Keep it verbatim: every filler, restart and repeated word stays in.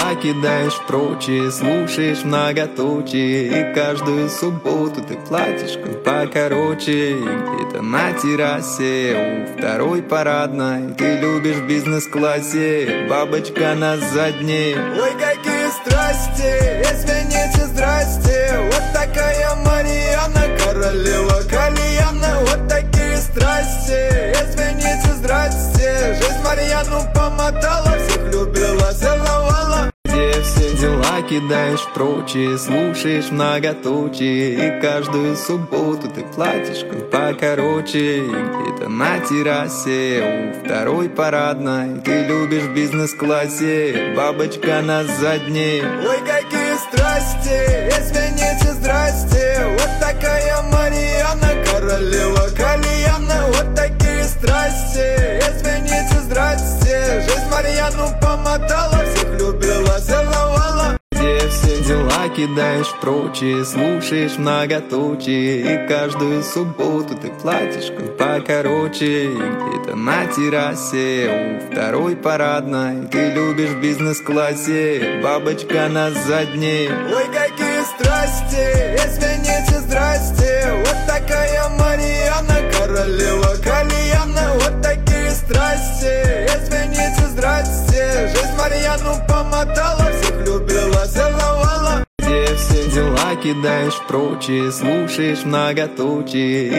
дела кидаешь прочь и слушаешь многоточие. И каждую субботу ты платьишко покороче. Где-то на террасе у второй парадной ты любишь в бизнес-классе, бабочка на задней. Ой, какие страсти, извините, здрасте. Вот такая Марьяна, королева кальяна. Вот такие страсти, извините, здрасте. Жизнь Марьяну помотала, всех любила, целовала. Где все дела кидаешь прочь и слушаешь многоточие. И каждую субботу ты платьишко покороче. Где-то на террасе у второй парадной ты любишь в бизнес-классе, бабочка на задней. Ой, какие страсти, извините, здрасте. Вот такая Марьяна, королева кальяна. Вот такие страсти, извините, здрасте. Жизнь Марьяну помотала, всех любила, целовала. Где все дела кидаешь прочь и слушаешь многоточие. И каждую субботу ты платьишко покороче. Где-то на террасе у второй парадной ты любишь в бизнес-классе, бабочка на задней. Ой, какие страсти, извините, здрасте. Вот такая Марьяна, королева кальяна. Вот такие страсти, извините, здрасте. Жизнь Марьяну помотала, всех любила, целовала. Где все дела кидаешь прочь и слушаешь многоточие.